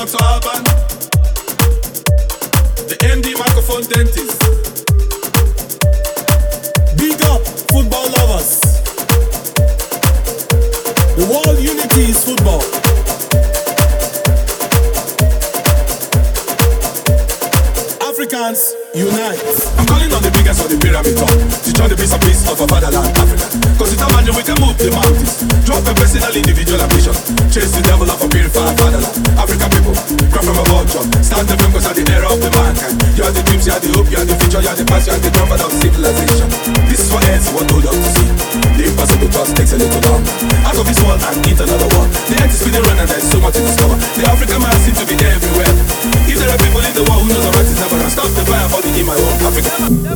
Dr. Alban, the MD microphone dentist. Big up football lovers. The world unity is football. Africans unite. I'm calling on the biggest of the pyramid top to join the piece of peace of our fatherland, Africa. Cause it's a magic we can move the mountains. Drop a personal, individual ambition. Chase the devil of a purified fatherland. African people, cry from a vulture. Stand the film cause at the era of the mankind. You are the dreams, you are the hope, you are the future, you are the past, you are the comfort of civilization. This is what ends what told us to see. The impossible just takes a little long. Out of this world and into another one. The earth is spinning round and there is so much to discover. The African man seems to be everywhere. If there are people in the world who knows the right is never and stop the fire falling in my own Africa.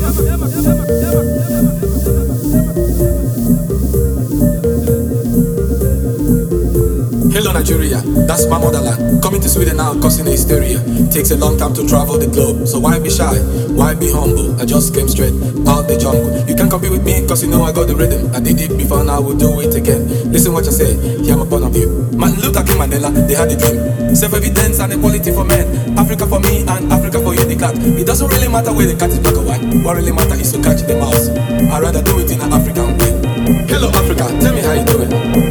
Hello Nigeria, that's my motherland. Coming to Sweden now causing hysteria. Takes a long time to travel the globe, so why be shy? Why be humble? I just came straight out the jungle. You can't compete with me cause you know I got the rhythm. I did it before, now I will do it again. Listen what I say, hear my point of view. Martin Luther King Mandela, they had a dream. Self-evidence and equality for men. Africa for me and Africa for you, the cat. It doesn't really matter where the cat is black or white. What really matters is to catch the mouse. I'd rather do it in an African way. Hello Africa, tell me how you doing.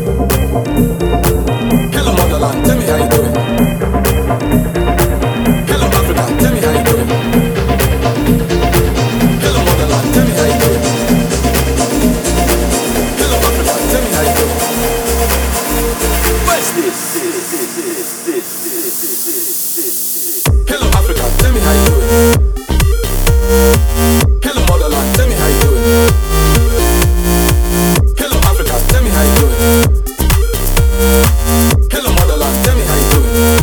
Hello motherland, tell me how you doing. Hello Africa, tell me how you doing. Hello motherland, tell me how you doing. Hello Africa, tell me how you doing. What's this? Hello Africa, tell me how you doing. Hello motherland, tell me how you doing. Hello Africa, tell me how you doing. Hello motherland, tell me how you doing.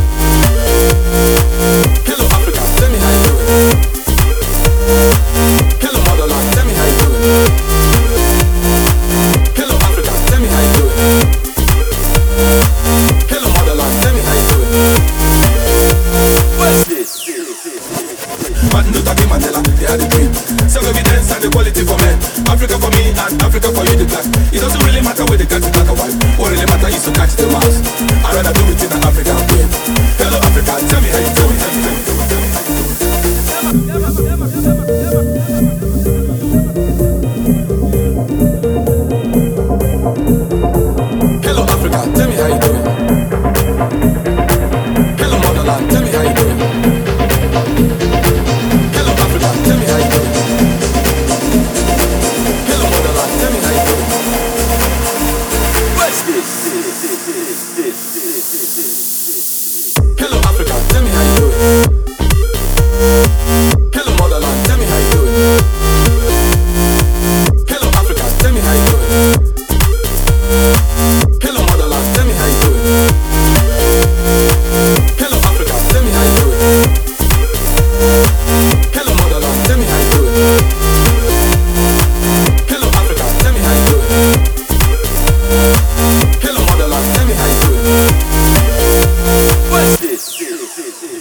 Hello Africa, tell me how you doing. Hello motherland, tell me how you doing. Hello Africa, tell me how you doing. Hello motherland, tell me how you doing. What's this? Martin Luther King Mandela, they had a dream. Self-evidence and equality for men. Africa for me and Africa for you, the black. It doesn't really matter where the cat is black or white. What really matters is to catch the mouse. I'd rather do it in an African way. Hello Africa, tell me how you doing. Hello Africa, tell me how you doing. Hello motherland, tell me how you doing. Hello Africa, tell me how you doing. Hello motherland, tell me how you doing. What's this? Hello Africa, tell me how you doing. Hello motherland, tell me how you doing. Hello Africa, tell me how you doing. Hello motherland, tell me how you doing. Hello Africa, tell me how you doing. Hello motherland, tell me how you doing. Hello Africa, tell me how you doing. Hello motherland, tell me how you doing. What's this?